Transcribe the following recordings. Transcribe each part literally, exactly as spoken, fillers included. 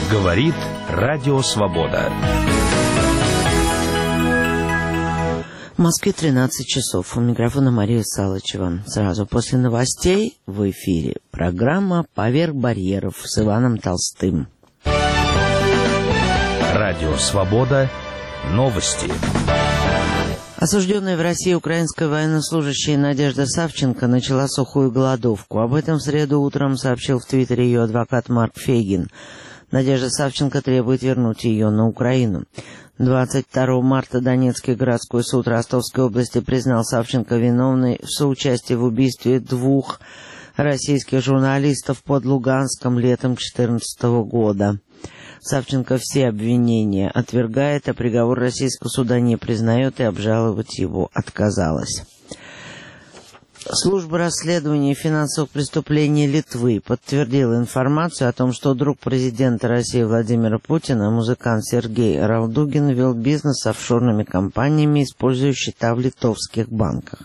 Говорит Радио Свобода. В Москве тринадцать часов. У микрофона Мария Салычева. Сразу после новостей в эфире программа «Поверх барьеров» с Иваном Толстым. Радио Свобода. Новости. Осужденная в России украинская военнослужащая Надежда Савченко начала сухую голодовку. Об этом в среду утром сообщил в Твиттере ее адвокат Марк Фейгин. Надежда Савченко требует вернуть ее на Украину. двадцать второго марта Донецкий городской суд Ростовской области признал Савченко виновной в соучастии в убийстве двух российских журналистов под Луганском летом две тысячи четырнадцатого года. Савченко все обвинения отвергает, а приговор российского суда не признает и обжаловать его отказалась. Служба расследования финансовых преступлений Литвы подтвердила информацию о том, что друг президента России Владимира Путина, музыкант Сергей Ралдугин, вел бизнес с офшорными компаниями, используя счета в литовских банках.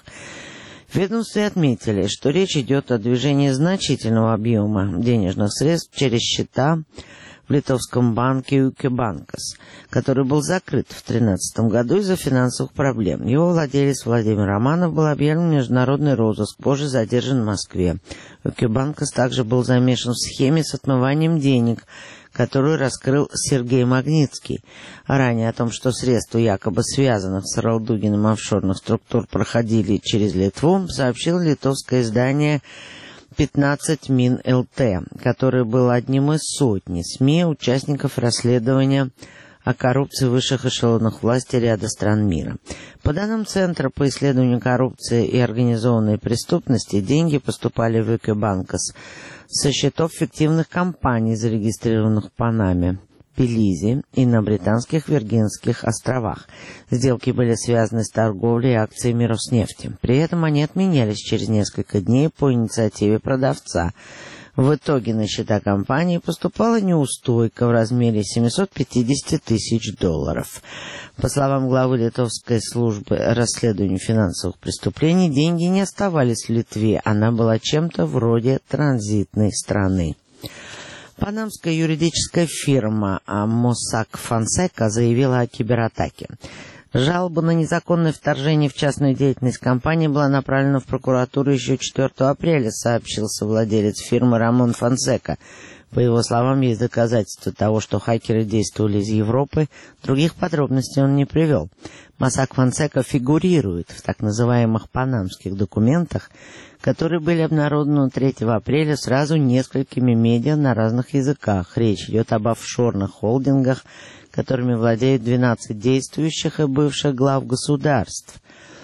В ведомстве отметили, что речь идет о движении значительного объема денежных средств через счета в литовском банке Ūkio-Bankas, который был закрыт в две тысячи тринадцатом году из-за финансовых проблем. Его владелец Владимир Романов был объявлен в международный розыск, позже задержан в Москве. Ūkio-Bankas также был замешан в схеме с отмыванием денег, которую раскрыл Сергей Магнитский. Ранее о том, что средства, якобы связанных с Ралдугиным офшорных структур, проходили через Литву, сообщило литовское издание пятнадцать мин точка эл тэ, который был одним из сотни СМИ, участников расследования о коррупции в высших эшелонах власти ряда стран мира. По данным Центра по исследованию коррупции и организованной преступности, деньги поступали в Ūkio-Bankas со счетов фиктивных компаний, зарегистрированных в Панаме, Белизе и на британских Виргинских островах. Сделки были связаны с торговлей акциями Роснефти. При этом они отменялись через несколько дней по инициативе продавца. В итоге на счета компании поступала неустойка в размере семьсот пятьдесят тысяч долларов. По словам главы Литовской службы расследования финансовых преступлений, деньги не оставались в Литве, она была чем-то вроде транзитной страны. Панамская юридическая фирма Mossack Fonseca заявила о кибератаке. Жалоба на незаконное вторжение в частную деятельность компании была направлена в прокуратуру еще четвёртого апреля, сообщил совладелец фирмы Рамон Фонсека. По его словам, есть доказательства того, что хакеры действовали из Европы. Других подробностей он не привел. Mossack Fonseca фигурирует в так называемых панамских документах, которые были обнародованы третьего апреля сразу несколькими медиа на разных языках. Речь идет об офшорных холдингах, которыми владеют двенадцать действующих и бывших глав государств.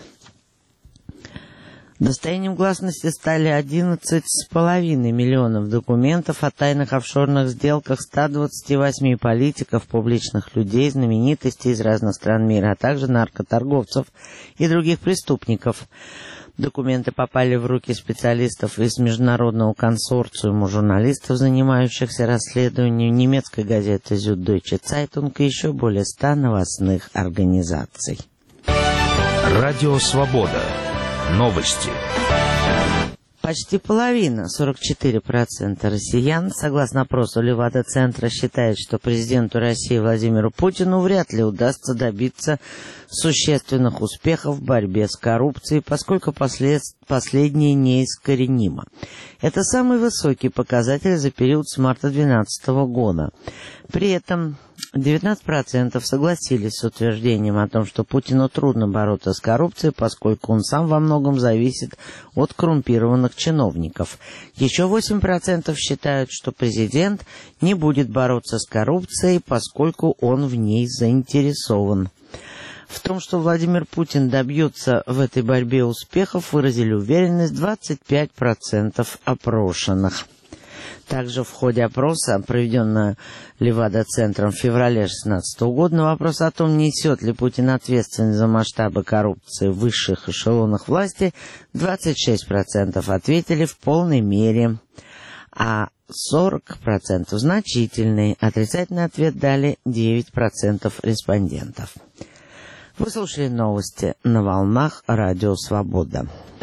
Достоянием гласности стали одиннадцать с половиной миллионов документов о тайных офшорных сделках ста двадцати восьми политиков, публичных людей, знаменитостей из разных стран мира, а также наркоторговцев и других преступников. Документы попали в руки специалистов из международного консорциума журналистов, занимающихся расследованием, немецкой газеты Süddeutsche Zeitung и еще более ста новостных организаций. Радио Свобода. Новости. Почти половина, сорок четыре процента россиян, согласно опросу Левада-центра, считает, что президенту России Владимиру Путину вряд ли удастся добиться существенных успехов в борьбе с коррупцией, поскольку послед... последнее неискоренимо. Это самый высокий показатель за период с марта две тысячи двенадцатого года. При этом девятнадцать процентов согласились с утверждением о том, что Путину трудно бороться с коррупцией, поскольку он сам во многом зависит от коррумпированных чиновников. Еще восемь процентов считают, что президент не будет бороться с коррупцией, поскольку он в ней заинтересован. В том, что Владимир Путин добьется в этой борьбе успехов, выразили уверенность двадцать пять процентов опрошенных. Также в ходе опроса, проведенного Левада-центром в феврале две тысячи шестнадцатого года, на вопрос о том, несет ли Путин ответственность за масштабы коррупции в высших эшелонах власти, двадцать шесть процентов ответили в полной мере, а сорок процентов значительный. Отрицательный ответ дали девять процентов респондентов. Вы слушали новости на волнах Радио Свобода.